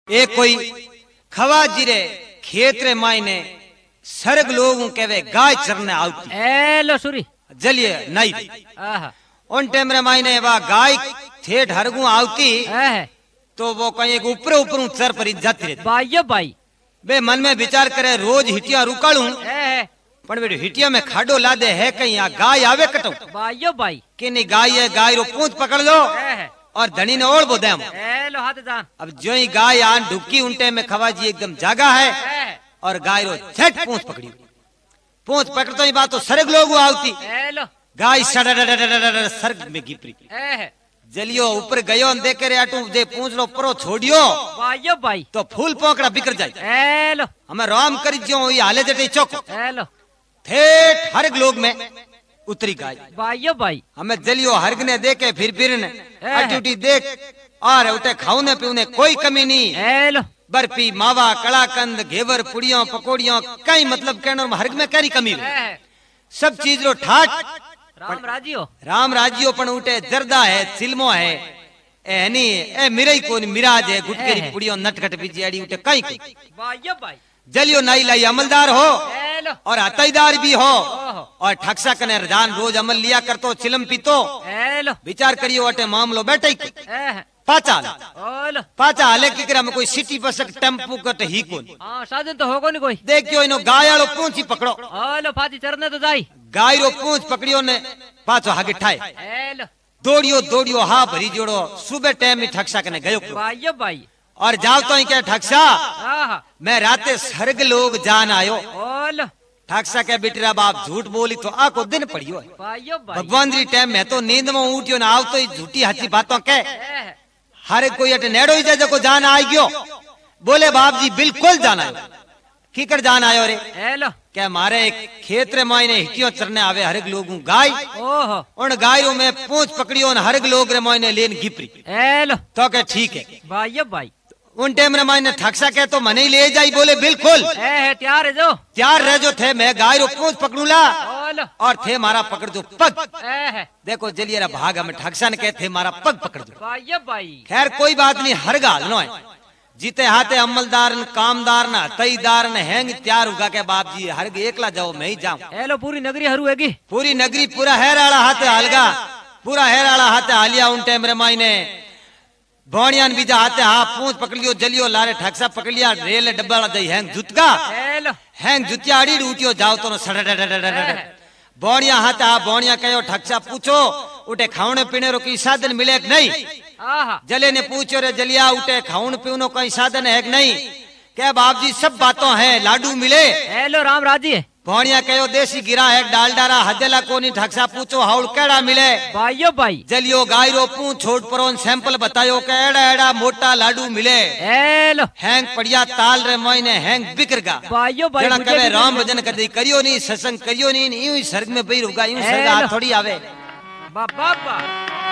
एक कोई खवा जिरे खेत रे मायने सर्ग लोग कहवे गाय चरने आवती एलो सुरी जलिए नहीं आहा उन टाइम रे मायने वा गाय ठेठ हरगू आवती है तो वो कहीं ऊपर ऊपर चर पर जाती रहती भाइयो भाई बे मन में विचार करे रोज हिटिया रुकालू है पण बेटो हिटिया में खाडो ला दे है कहीं आ गाय आवे कटो भाइयो भाई कि नहीं गाय है गाय रो पूंछ पकड़ लो है और धनी ने ओढ़ बो देम एलो हाथ जान अब जो ही गाय आन ढुकी उनटे में खवा जी एकदम जागा है और गाय रो झट पूंछ पकड़ी पूंछ पकड़तो ही बात तो सरग लोग आवती एलो गाय सरग में गिपरी है जलियो ऊपर गयो न देखे रे आटू जे पूंछ लो परो छोड़ियो भाइयो भाई तो फूल पोकड़ा बिखर जाए एलो हमें राम कर जो ये हाले जटे चौको एलो ठेठ हरग लोग में उतरी गाय भाइयो भाई हमें जलियो हरग ने देखे फिर ने अटूटी देख और उठे खाऊने पीने कोई कमी नहीं एलो बर्फी मावा कलाकंद घेवर पुड़ियों पकौड़ियों कई मतलब कहने हरग में करी कमी है सब चीज लो ठाट राम राजियो पण उठे जर्दा है सिल्मो है ए नहीं ए मिरई कोनी मिराज है गुटके री पुड़ियों नटखट बीजी अड़ी उठे कई भाइयो भाई जलियो नाई लाई अमलदार हो एलो और अतईदार भी हो और ठक्सा कने रजान रोज अमल लिया करतो चिलम पीतो एलो विचार करियो अटे मामलो बैठे है पाचा ओलो पाचा हाले की करा में कोई सिटी बसक टेम्पू कट ही कोन हां साधन तो होगो नहीं कोई देखियो इनो गाय वालो पूंछ ही पकड़ो ओलो फाती चरने तो जाई गाय रो पूंछ पकड़ियो ने पाछो हागे ठाए एलो दौड़ियो हा भरी जोड़ो सुबह टाइम में ठक्सा कने गयो भाइयो भाई और जाओ तो ही क्या ठक्सा आहा मैं राते सर्ग लोग जान आयो ओलो ठक्सा के बेटरा बाप झूठ बोली तो आको दिन पड़ियो है भाइयो भाई भगवान जी टाइम में तो नींद में उठियो ना आव तो ही झूठी हची बातों के है हर कोई अटे नेड़ो ही जाए को जान आई गयो बोले बाप जी बिल्कुल जाना है कीकर जान आयो रे एलो क्या मारे खेत रे मायने हिटियो चरने आवे हरग लोगू गाय ओहो उन गायों में पूंछ पकड़ियो न हरग लोग रे मायने लेन गिपरी एलो तो के ठीक है भाइयो भाई उन टाइम रे मायने ठक्सा के तो मने ही ले जाई बोले बिल्कुल है तैयार है जो त्यार रह जो थे मैं गाय रो पूंछ पकड़ूला ओलो और थे मारा पकड़ जो पग है देखो जलिए भाग हमें ठक्सा ने कहते मारा पग पकड़ दो भाइयो भाई खैर कोई बात नहीं हर गाल नो है जीते हाथे अमलदार न कामदार न तईदार न हैंग त्यार होगा के बाप जी हर एकला जाओ मैं ही जाऊं एलो पूरी नगरी हरू हैगी पूरी नगरी पूरा हैराला हाथे हालगा पूरा हैराला हाथे हालिया उन टाइम रे मायने भौणियान बीजा हाथे हा पूंछ पकड़ लियो जलियो लारे ठक्सा पकड़ लिया रेल डब्बा दई हैंग जुतगा एलो हैंग जुतिया अड़ी उठियो जाओ तो सड़ भौणिया हाथे हा भौणिया कहो ठक्सा पूछो उठे खाने पीने रो कोई साधन मिले कि नहीं आहा जले ने पूछो रे जलिया उठे खाउन पीनो कोई साधन है कि नहीं क्या बाप जी सब बातों है लाडू मिले एलो राम राजी है भौणिया कहो देसी गिरा है डाल डारा हदेला कोनी ठक्सा पूछो हाउल केड़ा मिले भाइयो भाई जलियो गाय रो पूंछ छोड़ परोन सैंपल बतायो के एड़ा एड़ा मोटा लाडू मिले एलो हैंग पड़िया ताल रे मोइने हैंग बिकरगा भाइयो भाई जना मुझे कहे भी राम भजन कर दी करियो नहीं सत्संग करियो नहीं यूं ही सर्ग में बही रुगा यूं सर्ग हाथ थोड़ी आवे बाबा